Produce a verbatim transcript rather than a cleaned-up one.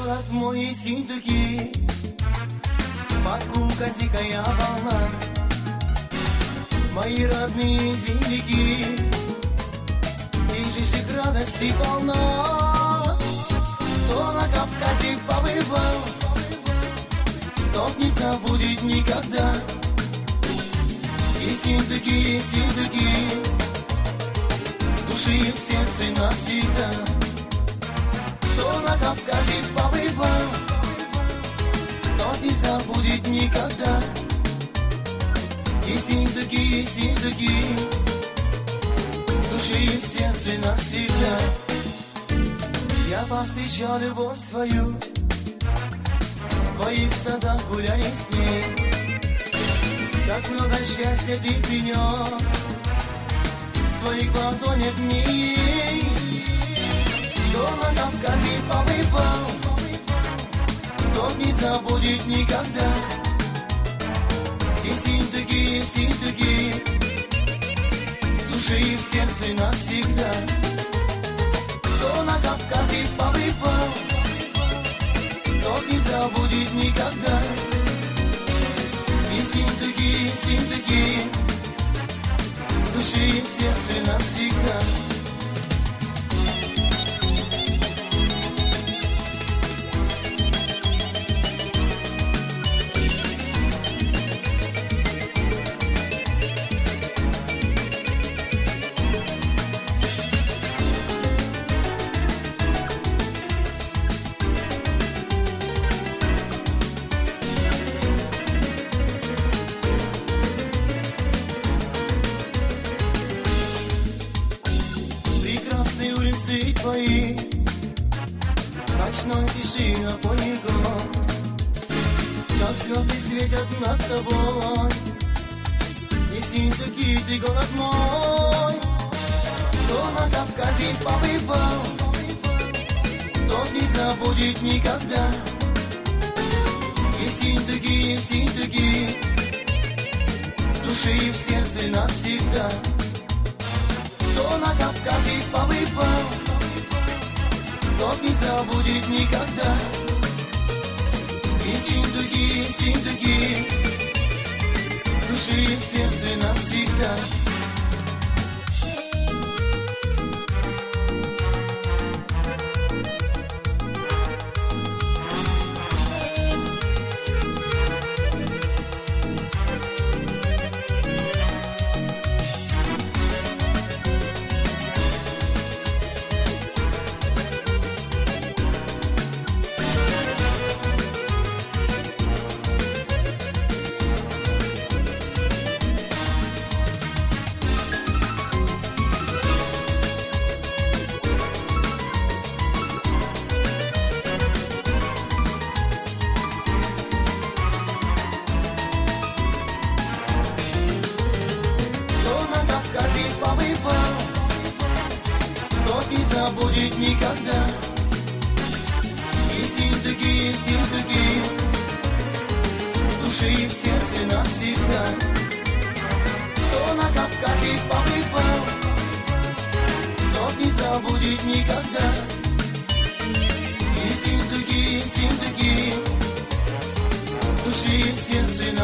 Город мой Ессентуки, Баку, дикая волна. Мои родные земляки, здесь их радости полна. Кто на Кавказе побывал, тот не забудет никогда. Ессентуки, Ессентуки, в душе и в сердце навсегда. Кто на Кавказе побывал, тот не забудет никогда. Ессентуки, Ессентуки, в душе и в сердце навсегда. Я повстречал любовь свою, в твоих садах гуляли с ней. Как много счастья ты принес в своих ладонях мне. Кто на Кавказе побывал, тот не забудет никогда. Ессентуки, Ессентуки, в душе и в сердце навсегда. Кто на Кавказе побывал, тот не забудет никогда. Ессентуки, Ессентуки, в душе и в сердце навсегда. Твои ночной тиши на фоне гор, как звезды светят над тобой. Ессентуки, ты город мой. Кто на Кавказе побывал, тот не забудет никогда. Ессентуки, Ессентуки, в душе и в сердце навсегда. Кто на Кавказе побывал, тот не забудет никогда. Ессентуки, Ессентуки, в душе и в сердце навсегда. Тот не забудет никогда. Ессентуки, Ессентуки, в душе и в сердце навсегда. Кто на Кавказе побывал, тот не забудет никогда. Ессентуки, Ессентуки, в душе и в сердце навсегда.